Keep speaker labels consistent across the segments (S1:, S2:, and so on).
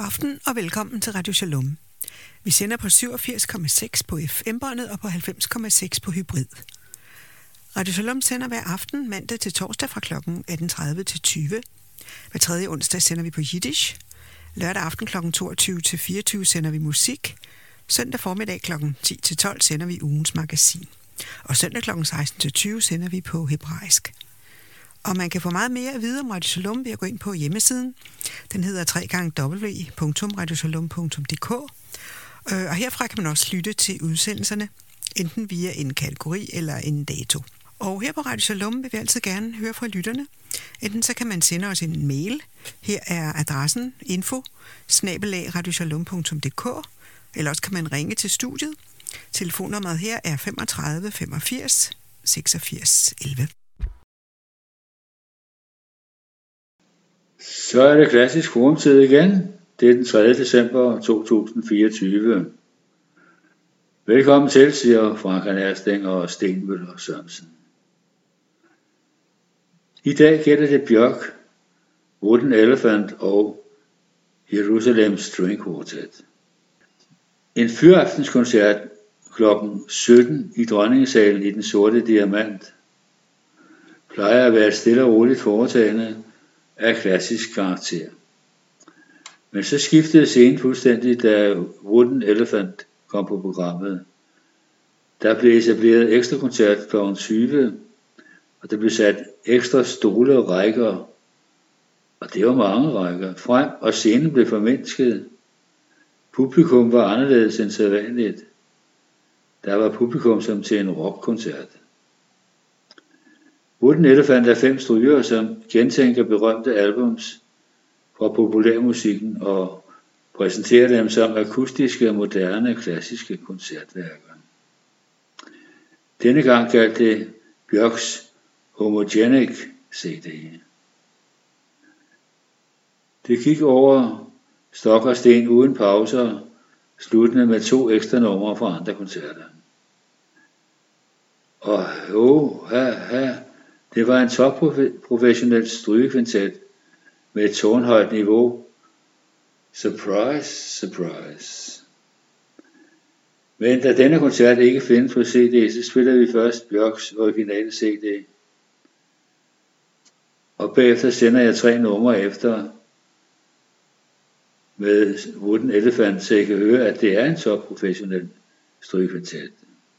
S1: aften og velkommen til Radio Shalom. Vi sender på 87,6 på FM-båndet og på 90,6 på hybrid. Radio Shalom sender hver aften mandag til torsdag fra kl. 18.30 til 20. Hver tredje onsdag sender vi på Yiddish. Lørdag aften kl. 22 til 24 sender vi musik. Søndag formiddag kl. 10 til 12 sender vi ugens magasin. Og søndag kl. 16 til 20 sender vi på hebraisk. Og man kan få meget mere at vide om Radio Shalom ved at gå ind på hjemmesiden. Den hedder www.radioshalom.dk. Og herfra kan man også lytte til udsendelserne, enten via en kategori eller en dato. Og her på Radio Shalom vil vi altid gerne høre fra lytterne. Enten så kan man sende os en mail. Her er adressen info@radioshalom.dk. Eller også kan man ringe til studiet. Telefonnummeret her er 35 85 86 11.
S2: Så er det klassisk forumtid igen. Det er den 3. december 2024. Velkommen til, siger Frank Ersteng og Stenmøller Sørensen. I dag gælder det Bjørk, Wooden Elephant og Jerusalem String Quartet. En fyraftенskoncert kl. 17 i Dronningesalen i den sorte diamant plejer at være et stille og roligt foretagende af klassisk karakter. Men så skiftede scenen fuldstændig, da Wooden Elephant kom på programmet. Der blev etableret ekstra koncert kl. 20, og der blev sat ekstra stole og rækker, og det var mange rækker, frem, og scenen blev formindsket. Publikum var anderledes end sædvanligt. Der var publikum som til en rockkoncert. Wooden Elephant er 5 strygere, som gentænker berømte albums fra populærmusikken og præsenterer dem som akustiske, moderne, klassiske koncertværker. Denne gang galt det Bjørks Homogenic CD. Det gik over stok og sten uden pauser, sluttende med 2 ekstra numre fra andre koncerter. Og det var en topprofessionel strygekvintet med et tårnhøjt niveau. Surprise, surprise. Men da denne koncert ikke findes på CD, så spiller vi først Bjørks originale CD. Og bagefter sender jeg 3 numre efter med Wooden Elephant, så I kan høre, at det er en topprofessionel strygekvintet.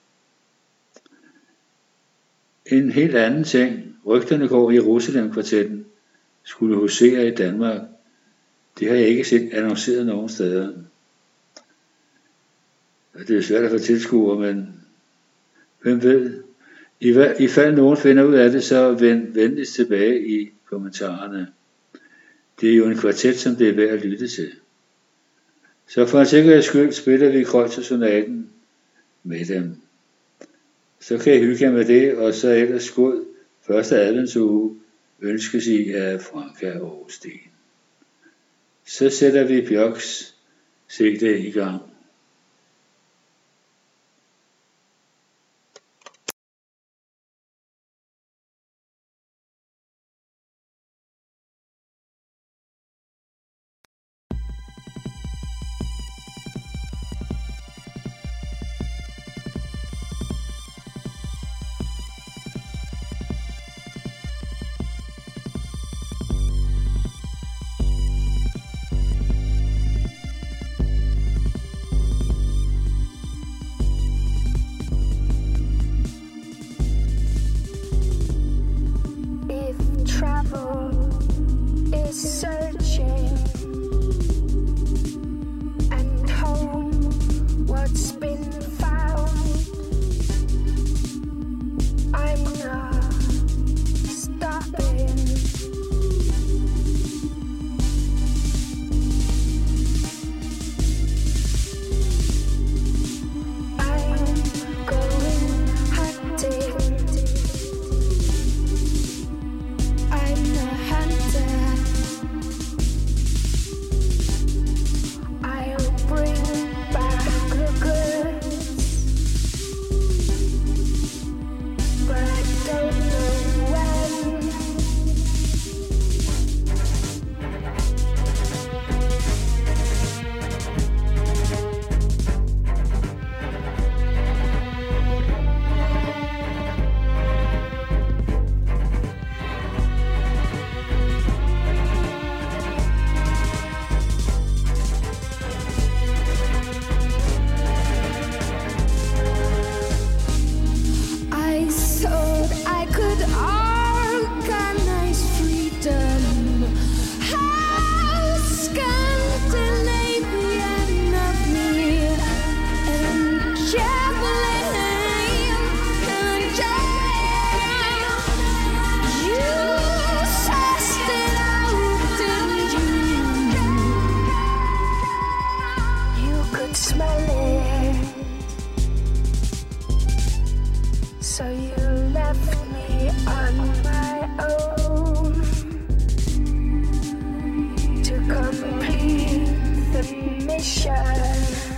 S2: En helt anden ting. Rygterne går, Jerusalem Kvartetten skulle husere i Danmark. Det har jeg ikke set annonceret nogen steder. Det er svært at få tilskuere, men hvem ved? I fald nogen finder ud af det, så vend venligst tilbage i kommentarerne. Det er jo en kvartet, som det er værd at lytte til. Så for en sikkerheds skyld spiller vi Kreutzer-sonaten med dem. Så kan I hygge jer med det, og så ellers god første adventsuge ønskes I af Franka og Sten. Så sætter vi Bjørks CD i gang.
S3: smell it. So you left me on my own to complete the mission.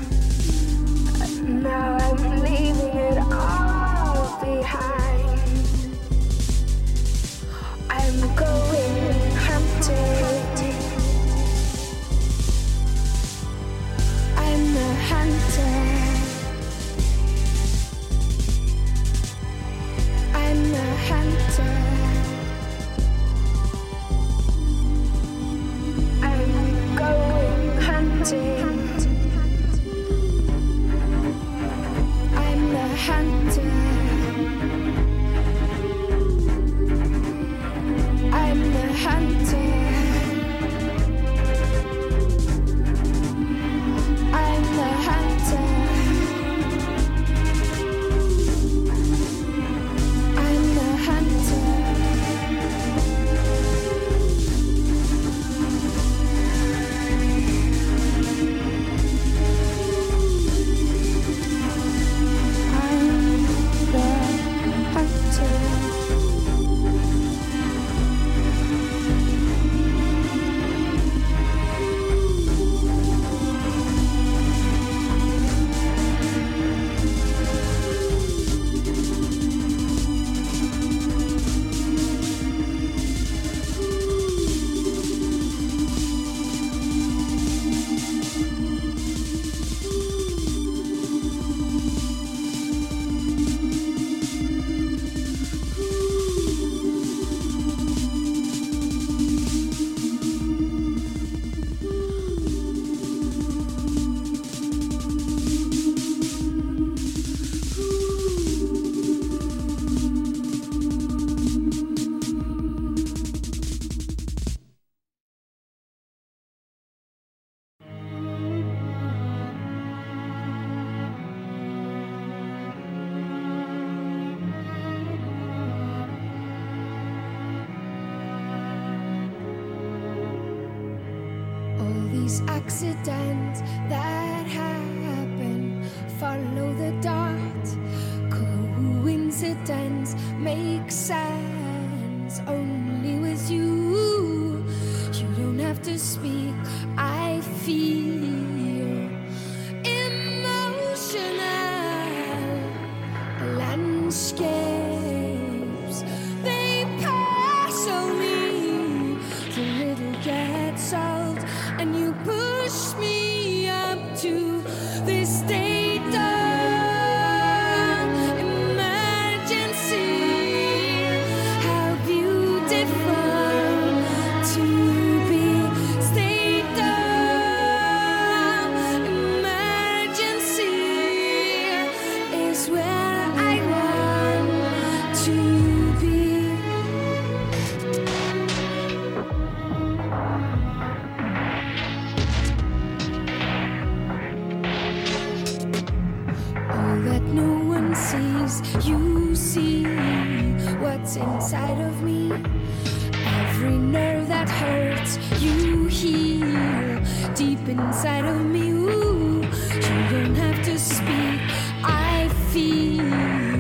S3: Now I'm leaving it all behind. I'm going hunting. I'm a hunter. I'm a hunter. I'm going hunting. I'm a hunter. I'm a hunter. I'm a hunter. I'm a hunter. Accidents that happen, follow the dot. Coincidence makes sense only with you. You don't have to speak. I feel emotional landscapes. They pass on me. The little gets solved. And you push me up to this state of emergency. How beautiful to be state of emergency is where I want to be. That no one sees, you see what's inside of me. Every nerve that hurts, you heal deep inside of me. Ooh, you don't have to speak. I feel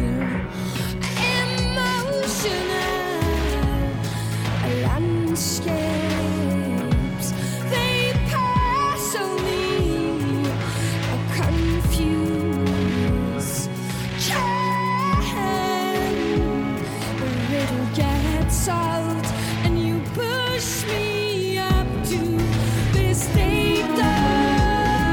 S3: emotional landscapes. They pass on me. Confused. The riddle gets solved, and you push me up to this state of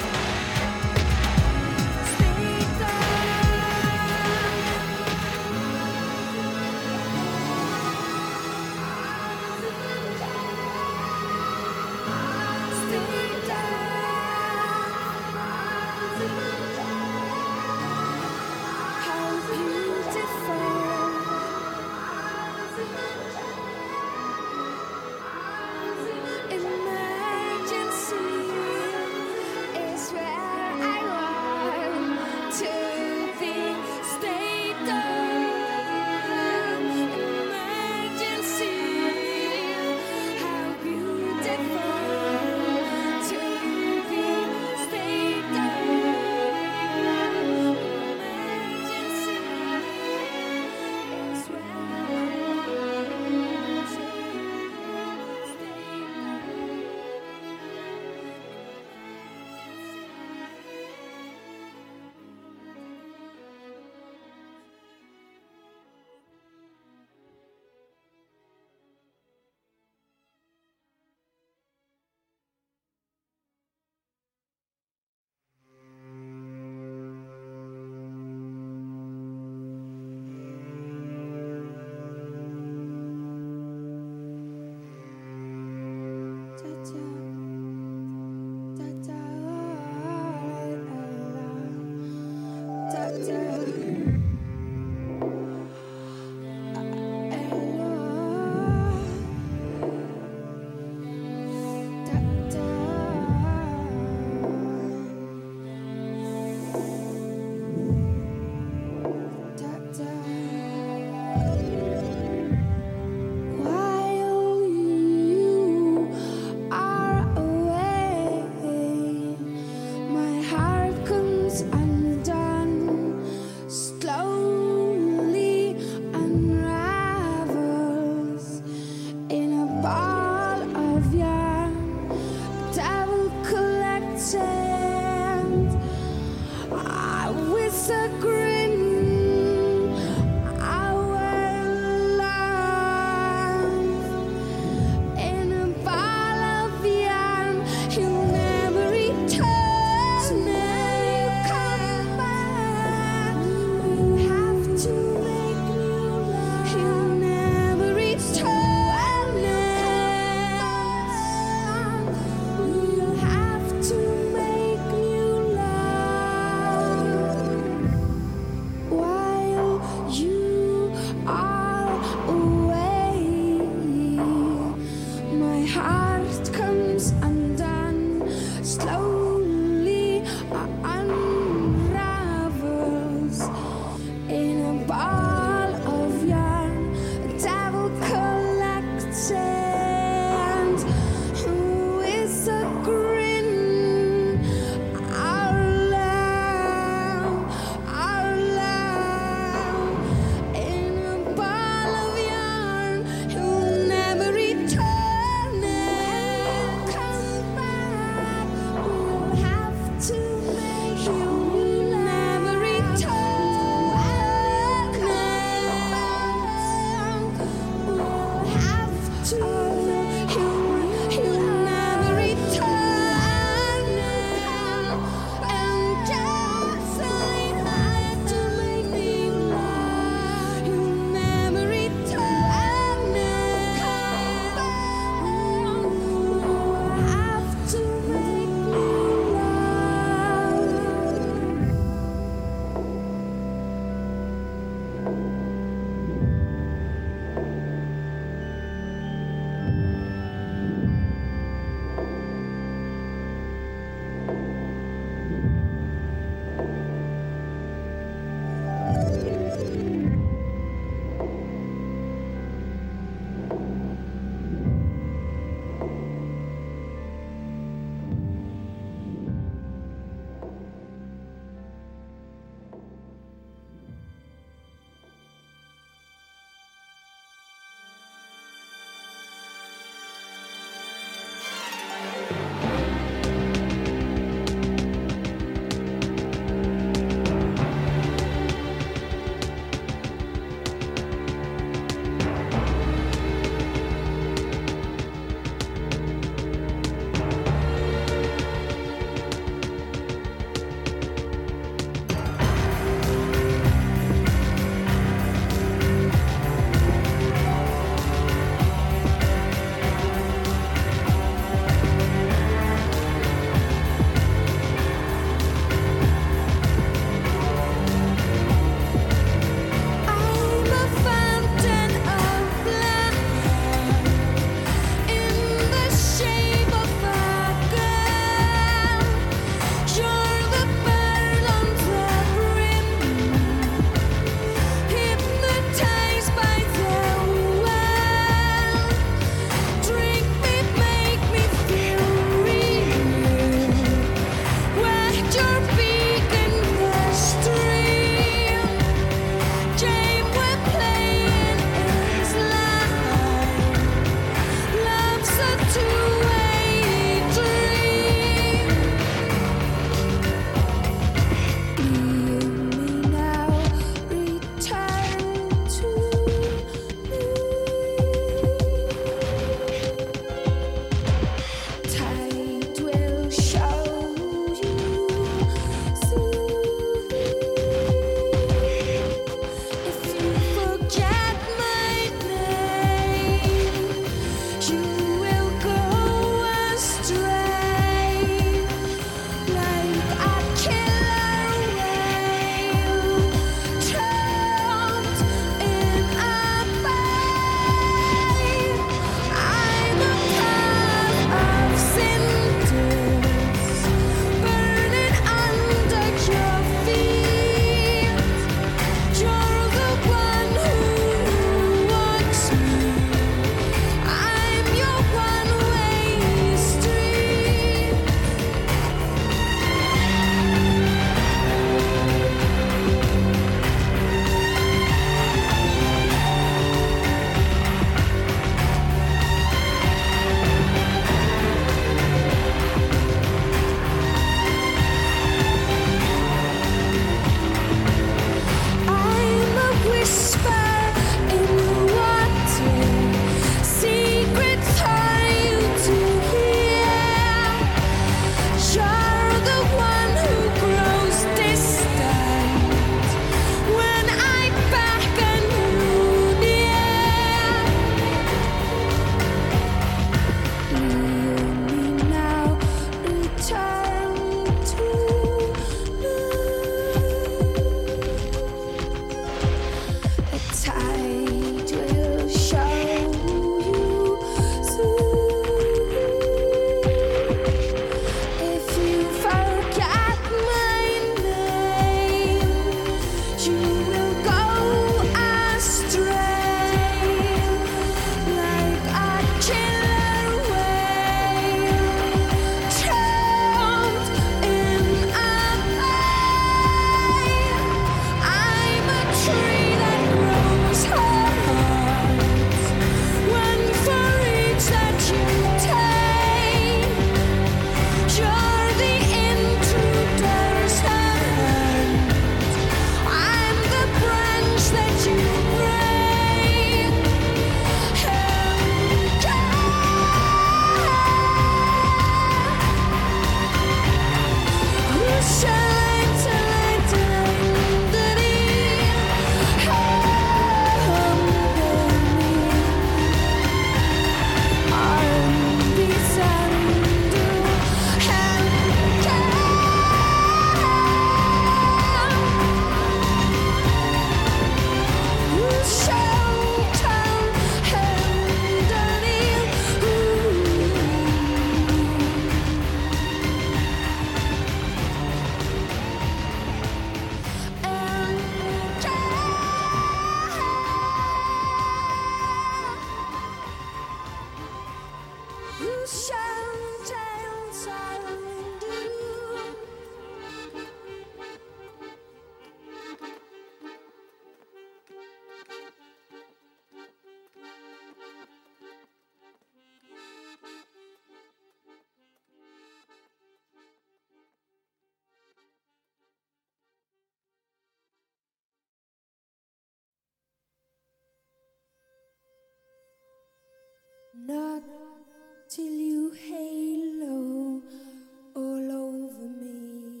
S3: Not till you halo all over me.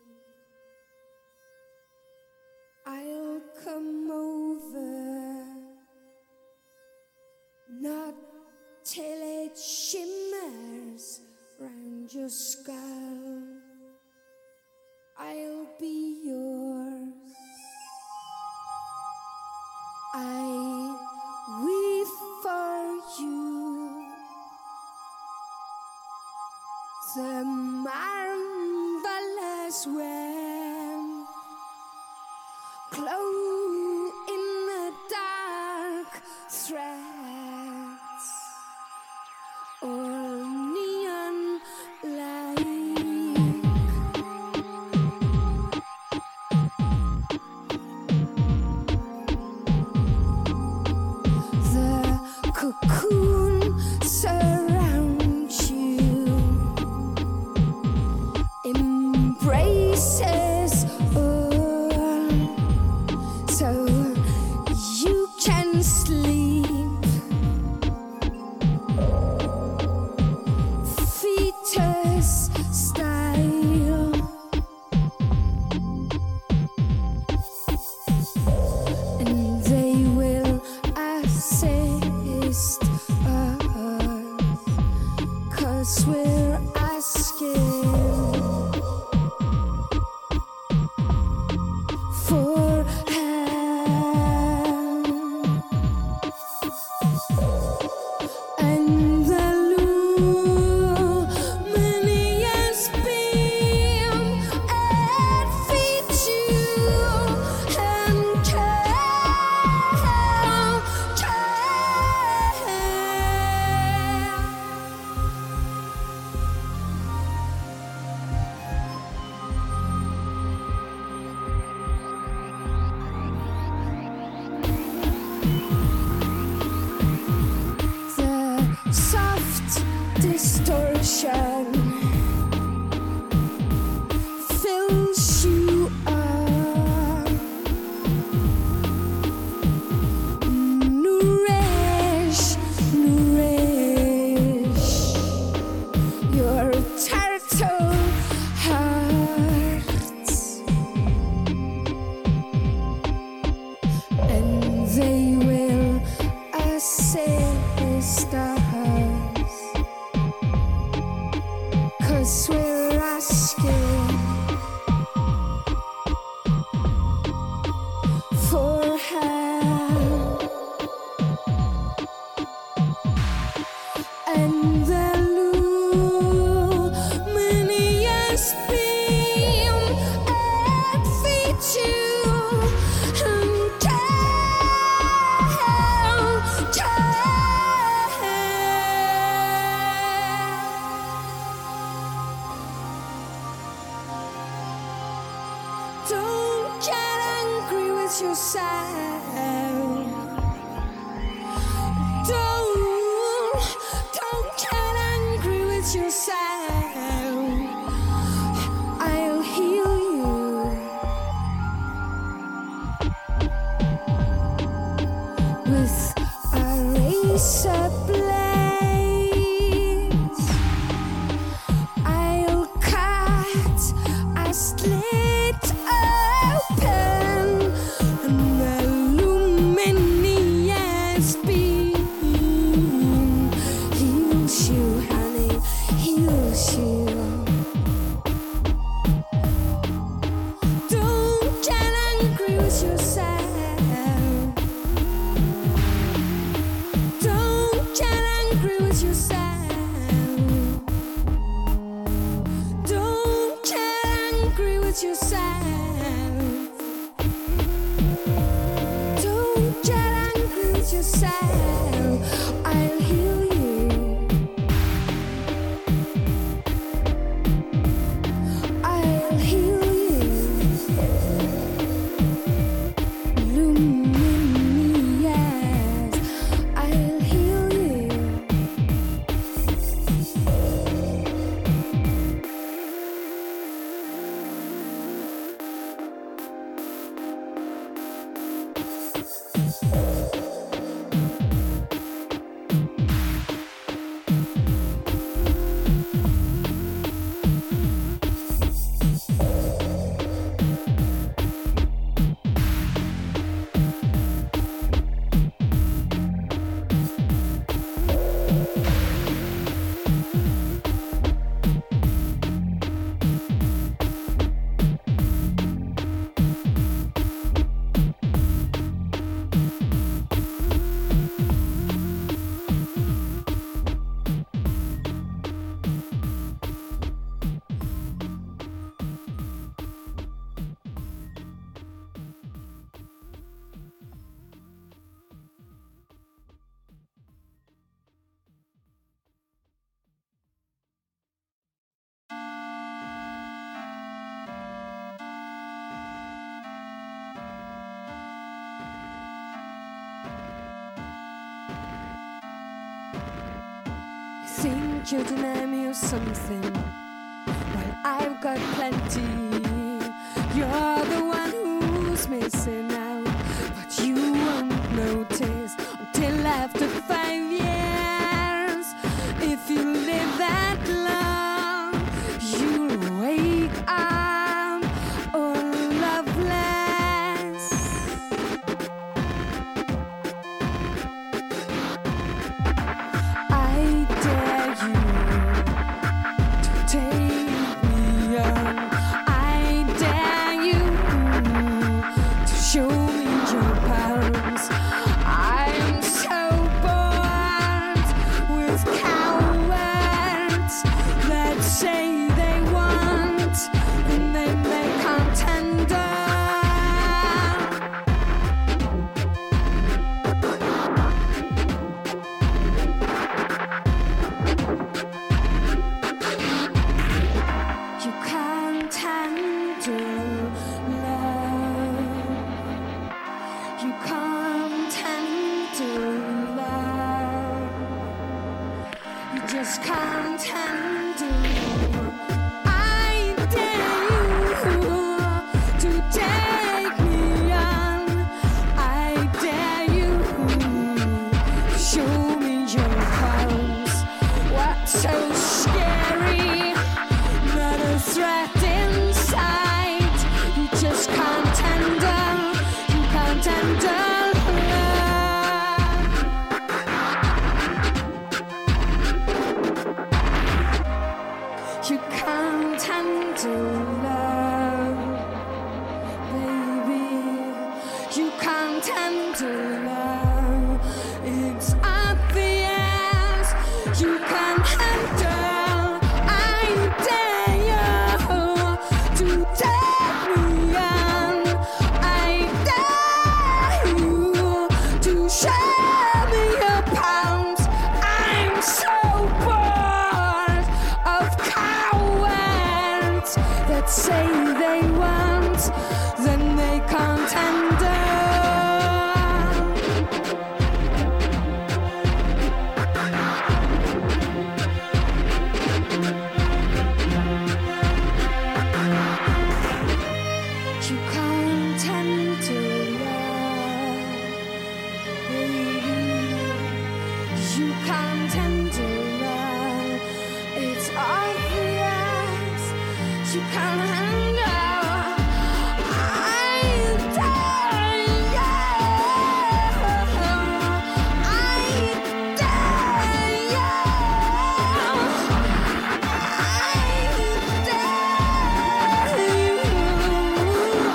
S3: I'll come over. Not till it shimmers round your skull. I'll be yours. I weave for you the marvelous when glow in the dark threads or neon light. Cocoon surrounds you, embraces all, so you can sleep. Fetus style, and they will assist us, 'cause we're asking for help. And the luminous beam it feeds you and the soft distortion fills you up. Nourish your turtle hearts, and they will assist us, 'cause we're asking for help. And the luminous beam it feeds you and don't get angry with yourself. Don't get angry with yourself. I'll heal you with a razor blade. I'll cut a slit open, and the luminous beam heals you, honey, heals you. Don't get angry with yourself. Don't get angry with yourself. Don't get angry with yourself. Don't get angry with yourself. I'll heal you. You deny me of something while I've got plenty. You're the one who's missing out, but you won't notice until after 5 years. If you live that long, you'll wake up all loveless. I dare you to take me on. I dare you to show me your powers. I'm so bored with cowards that say they want and then they can't tender. You can't handle love. You can't handle love. You just can't handle. I dare you to take me on. I dare you to show me your powers. What's so scary? Not a threat inside. You just can't handle. You can't handle love. You can't handle love, baby. You can't handle love. It's obvious. You can't handle. I dare you to take me on. I dare you to show me your pounds. I'm so bored of cowards that say they want, then they can't handle. You can't handle love, baby. You can't handle love. It's obvious. You can't handle. I dare you. I dare you. I dare you.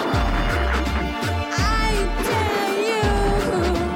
S3: I dare you.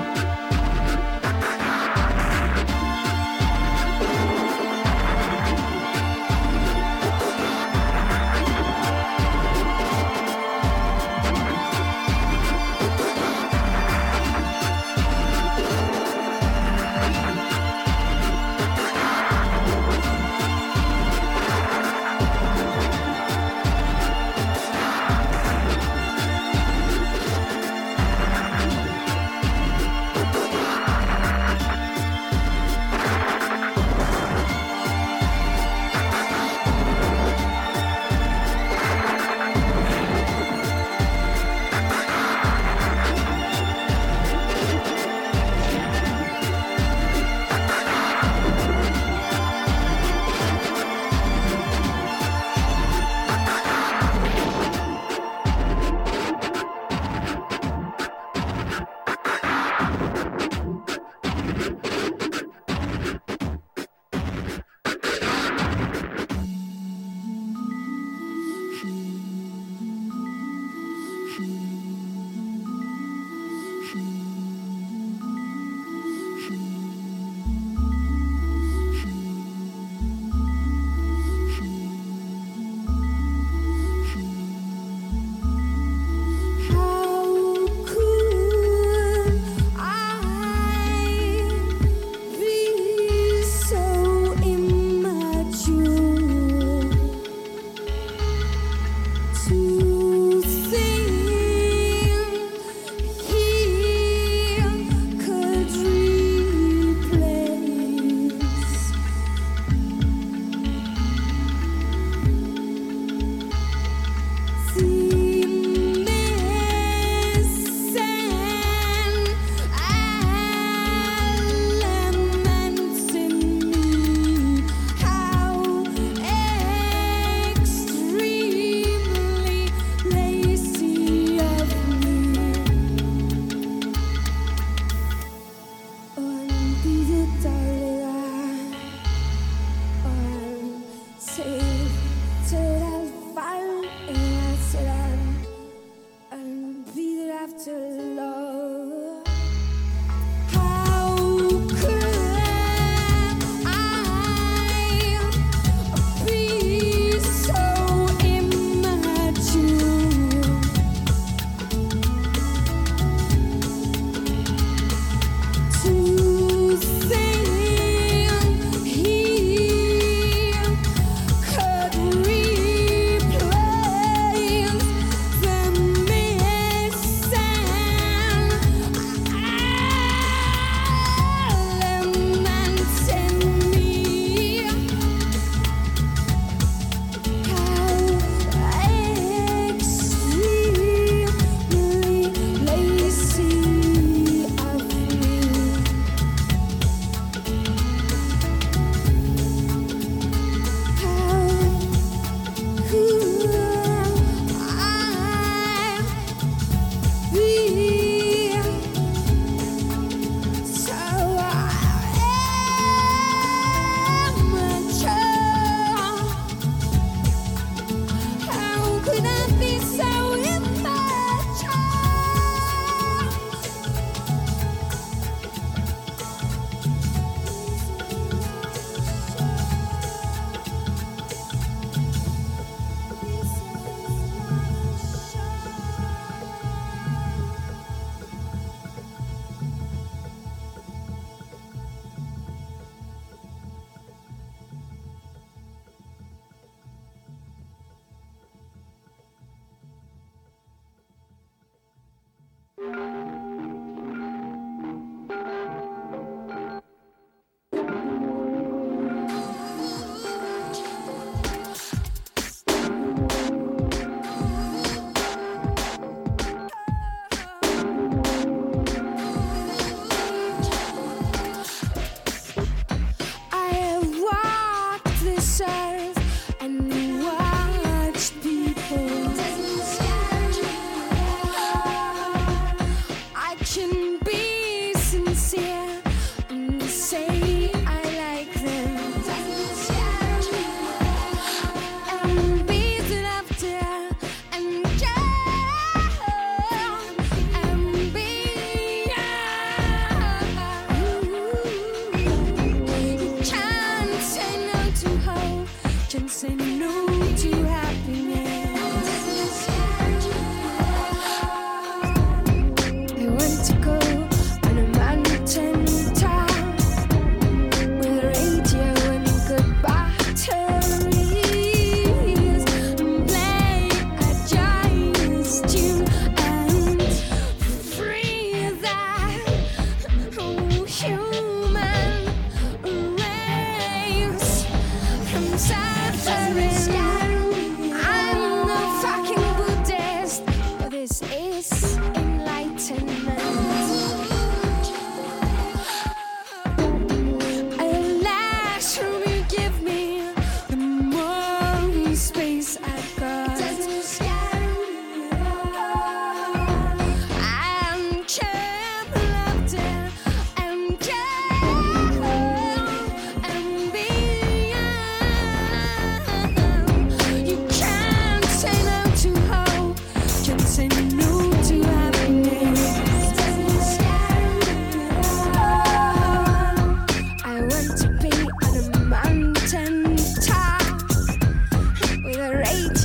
S3: To be on a mountain top with a radio.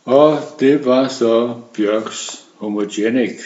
S2: Og det var så Bjørks Homogenic.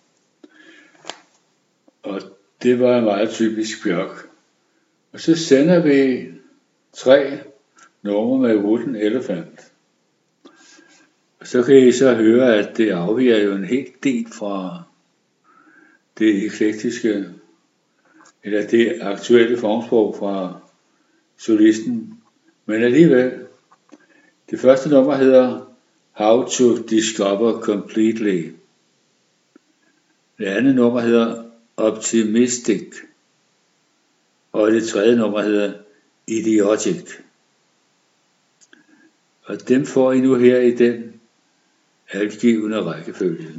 S2: Og det var meget typisk Bjørk. Og så sender vi 3 numre med Wooden Elephant. Og så kan I så høre, at det afviger jo en helt del fra det eklektiske, eller det aktuelle formsprog fra solisten. Men alligevel, det første nummer hedder How to Discover Completely. Det andet nummer hedder Optimistic. Og det tredje nummer hedder Idiotic. Og dem får I nu her i den altgivende rækkefølge.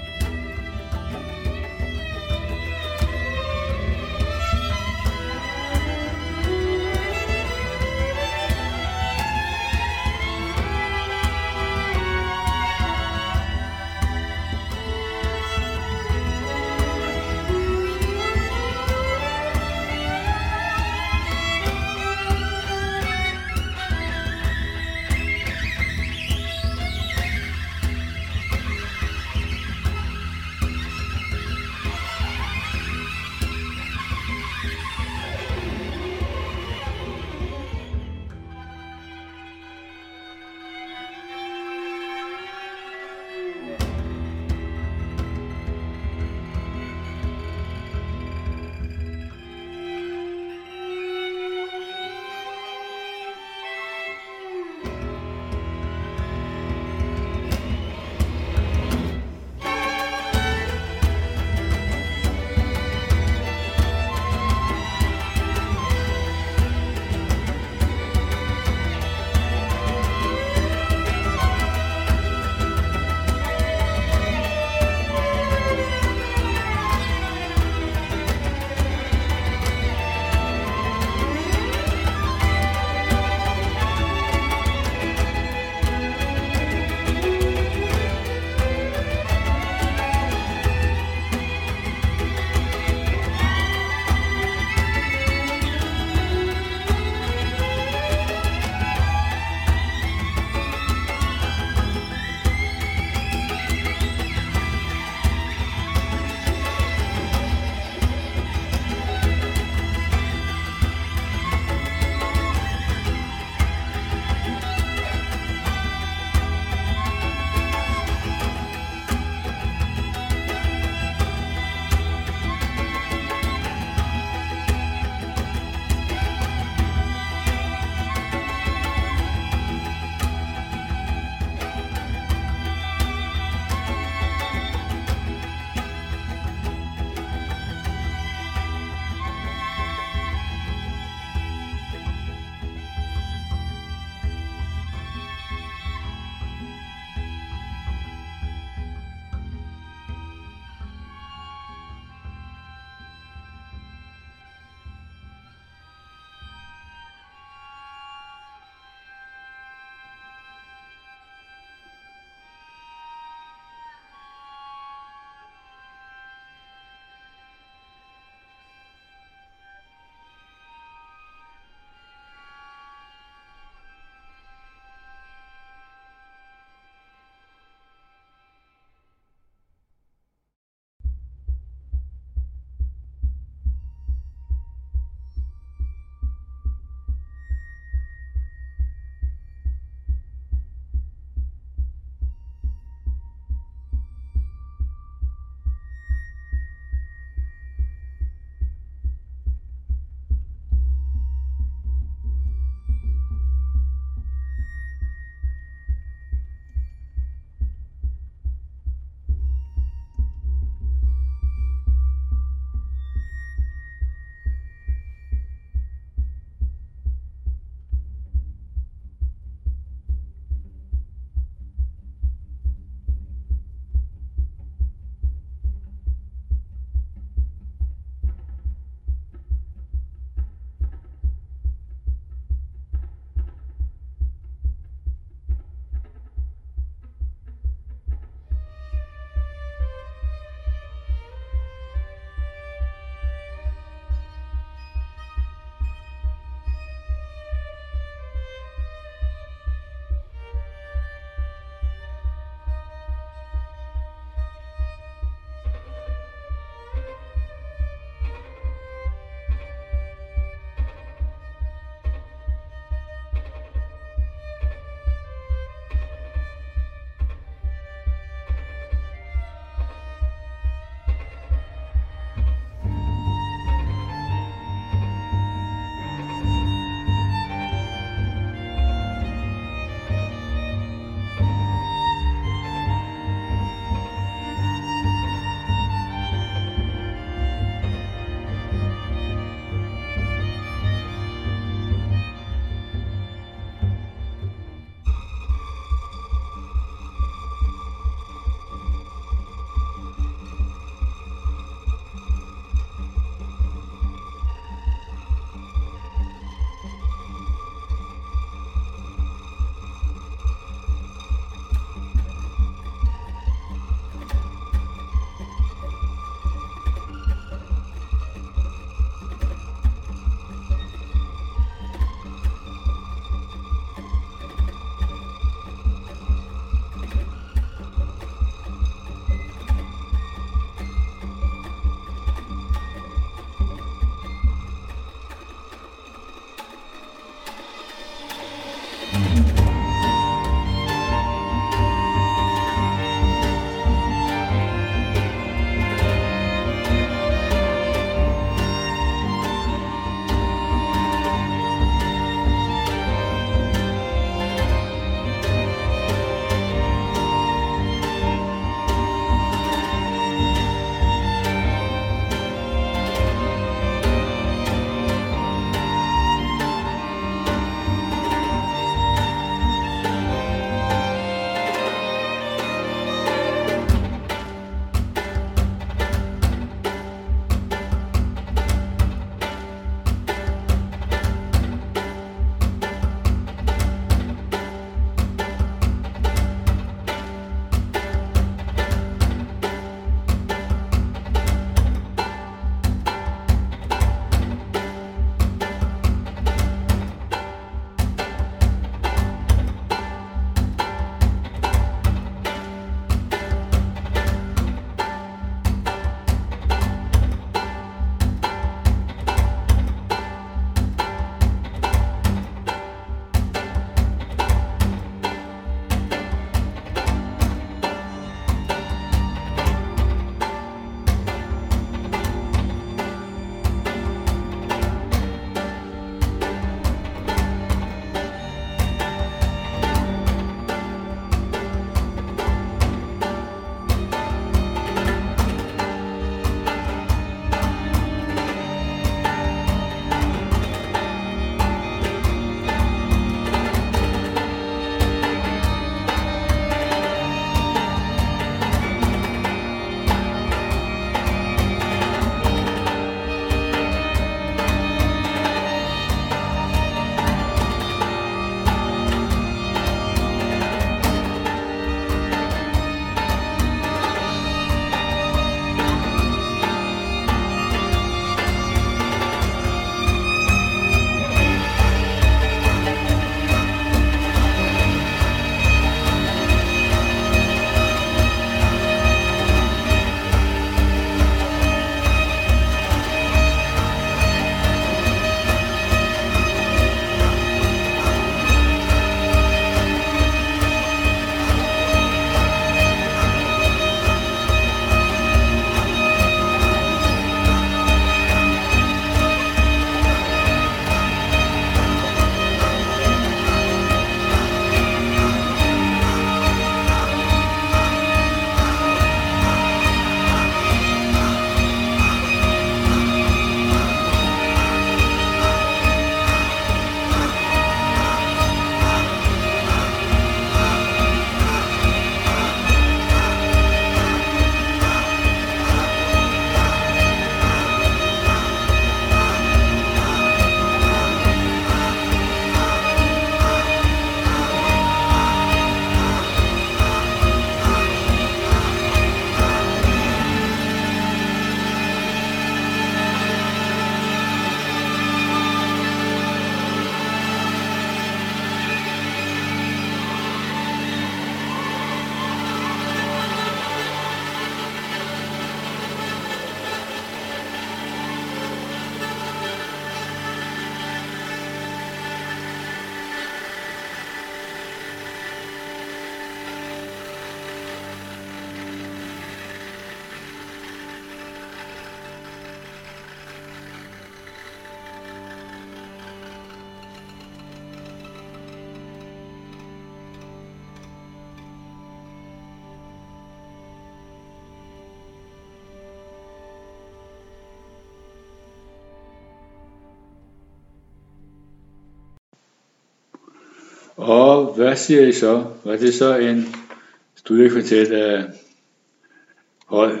S2: Og hvad siger I så? Var det så en studiekvartet af høj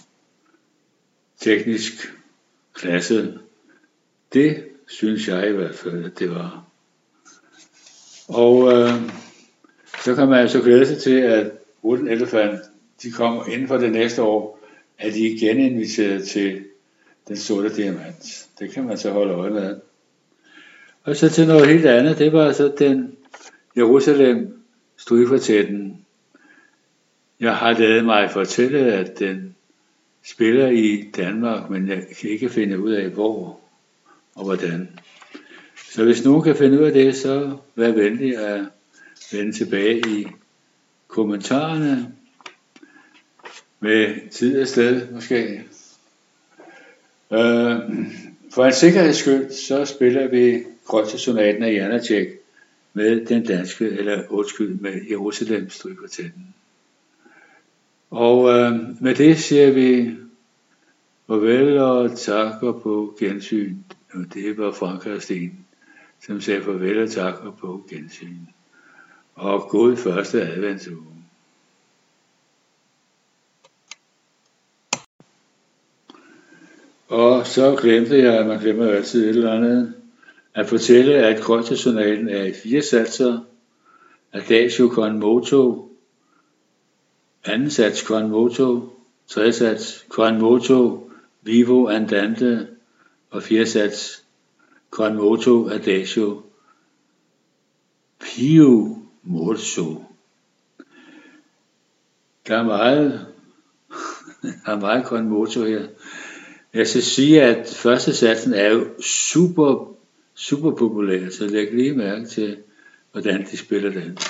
S2: teknisk klasse? Det synes jeg i hvert fald, at det var. Og så kan man altså glæde sig til, at Wooden Elephant, de kommer inden for det næste år, at de er geninviteret til Den Sorte Diamant. Det kan man så holde øje med. Og så til noget helt andet, det var så den Jerusalem Strygekvartetten. Jeg har ladet mig fortælle, at den spiller i Danmark, men jeg kan ikke finde ud af, hvor og hvordan. Så hvis nogen kan finde ud af det, så vær venlig at vende tilbage i kommentarerne med tid og sted måske. For en sikkerheds skyld, så spiller vi Kreutzersonaten af Janáček med den danske, med Jerusalem Strygekvartetten. Og med det siger vi farvel og tak og på gensyn. Og det var Frank og Sten, som sagde farvel og tak og på gensyn. Og god første adventsuge. Og så glemte jeg, at man glemmer altid et eller andet, at fortælle, at Kreutzersonaten er i 4 satser. Adagio con moto, anden sats con moto, tredje sats con moto, vivo andante, og 4 sats con moto, adagio, piu morso. Der er meget con moto her. Jeg skal sige, at første satsen er jo super populær, så læg lige mærke til, hvordan de spiller den.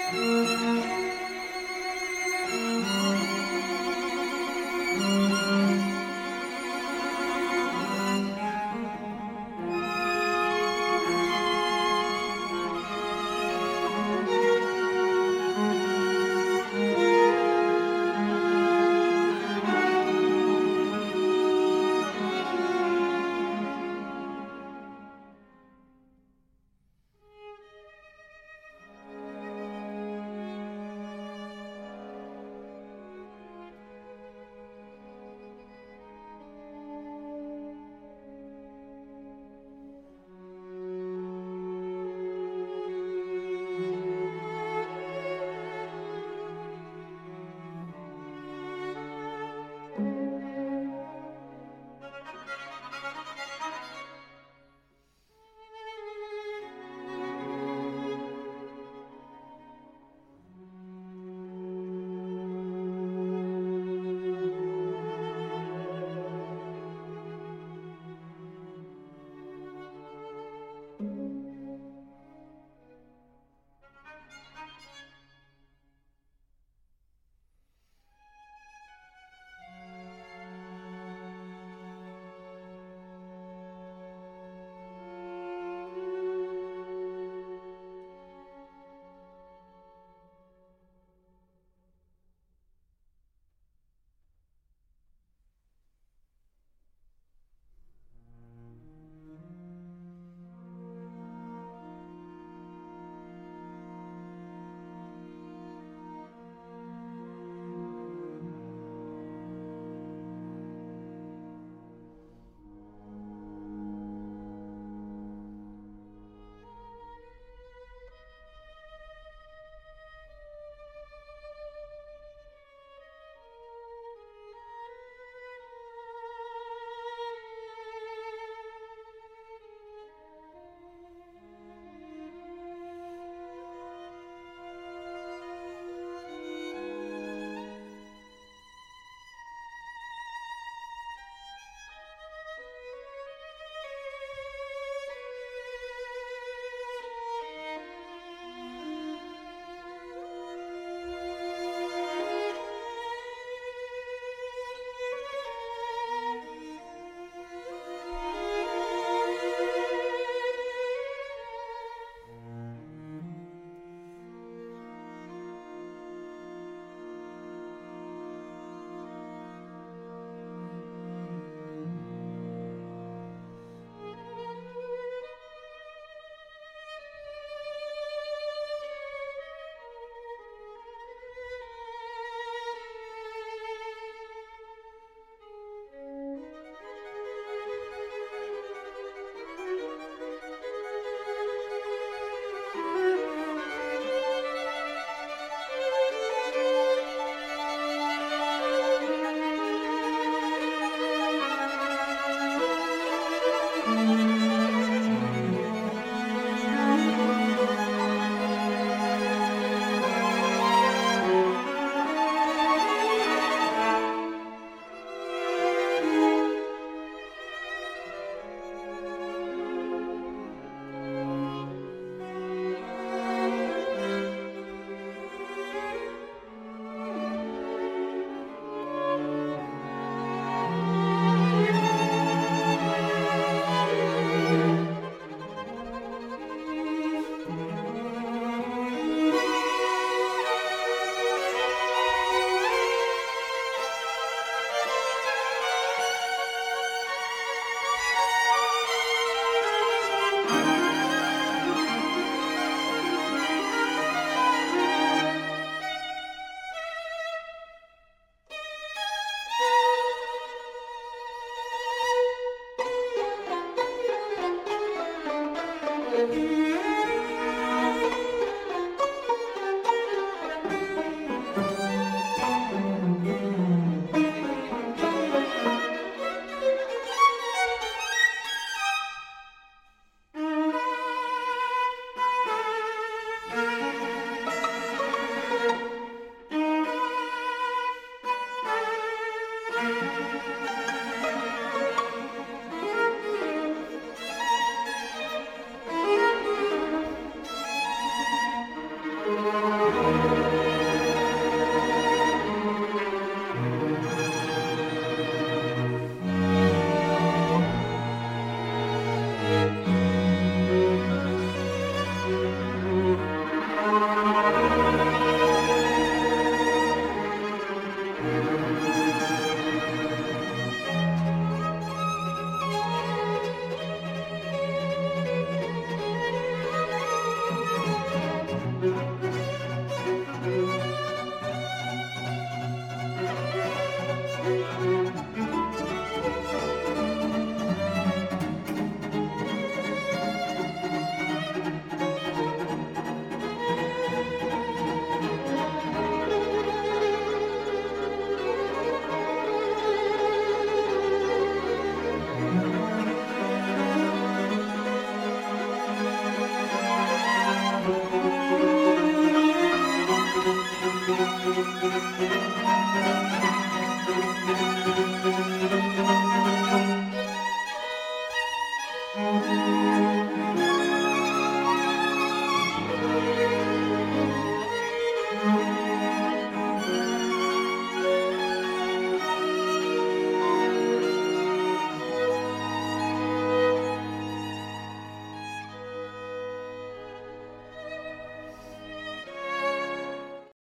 S3: Thank